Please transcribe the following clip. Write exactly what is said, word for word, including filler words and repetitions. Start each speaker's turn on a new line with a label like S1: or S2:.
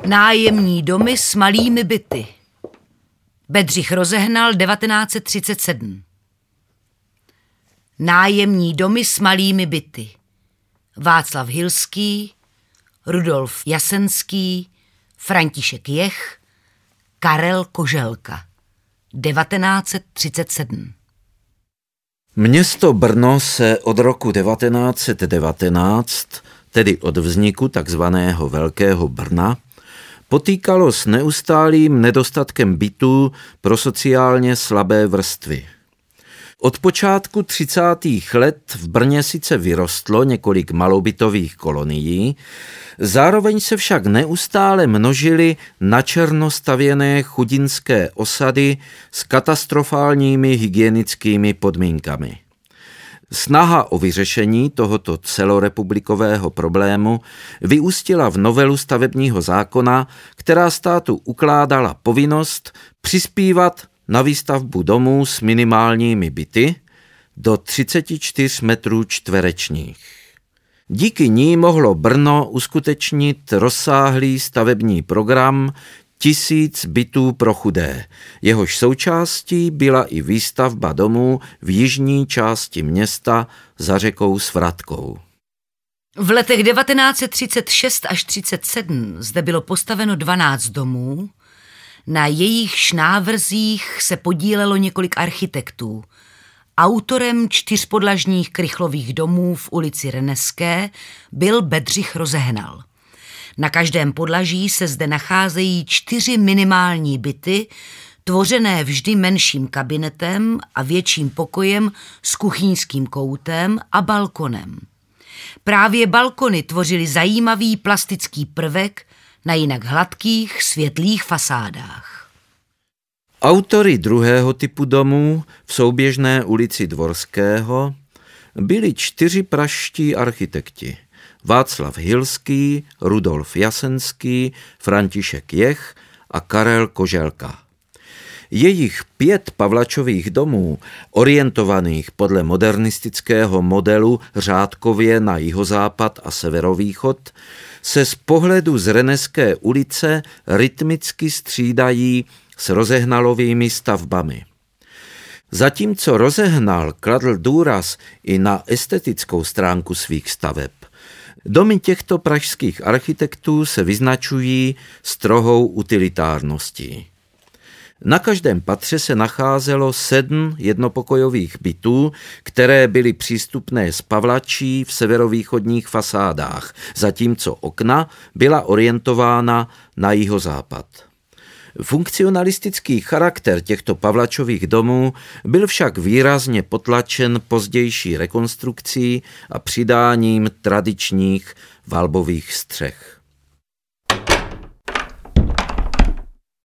S1: Nájemní domy s malými byty. Bedřich Rozehnal devatenáct set třicet sedm. Nájemní domy s malými byty. Václav Hilský, Rudolf Jasenský, František Jech, Karel Koželka. devatenáct set třicet sedm.
S2: Město Brno se od roku devatenáct set devatenáct, tedy od vzniku takzvaného Velkého Brna, potýkalo s neustálým nedostatkem bytů pro sociálně slabé vrstvy. Od počátku třicátých let v Brně sice vyrostlo několik malobytových kolonií, zároveň se však neustále množily načerno stavěné chudinské osady s katastrofálními hygienickými podmínkami. Snaha o vyřešení tohoto celorepublikového problému vyústila v novelu stavebního zákona, která státu ukládala povinnost přispívat na výstavbu domů s minimálními byty do třicet čtyři metrů čtverečních. Díky ní mohlo Brno uskutečnit rozsáhlý stavební program Tisíc bytů pro chudé. Jehož součástí byla i výstavba domů v jižní části města za řekou Svratkou.
S1: V letech devatenáct set třicet šest až třicet sedm zde bylo postaveno dvanáct domů, na jejichž návrzích se podílelo několik architektů. Autorem čtyřpodlažních krychlových domů v ulici Reneské byl Bedřich Rozehnal. Na každém podlaží se zde nacházejí čtyři minimální byty, tvořené vždy menším kabinetem a větším pokojem s kuchyňským koutem a balkonem. Právě balkony tvořily zajímavý plastický prvek na jinak hladkých, světlých fasádách.
S2: Autory druhého typu domů v souběžné ulici Dvorského byli čtyři pražští architekti. Václav Hilský, Rudolf Jasenský, František Jech a Karel Koželka. Jejich pět pavlačových domů, orientovaných podle modernistického modelu řádkově na jihozápad a severovýchod, se z pohledu z Reneské ulice rytmicky střídají s Rozehnalovými stavbami. Zatímco Rozehnal kladl důraz i na estetickou stránku svých staveb, domy těchto pražských architektů se vyznačují strohou utilitárností. Na každém patře se nacházelo sedm jednopokojových bytů, které byly přístupné z pavlačí v severovýchodních fasádách, zatímco okna byla orientována na jihozápad. Funkcionalistický charakter těchto pavlačových domů byl však výrazně potlačen pozdější rekonstrukcí a přidáním tradičních valbových střech.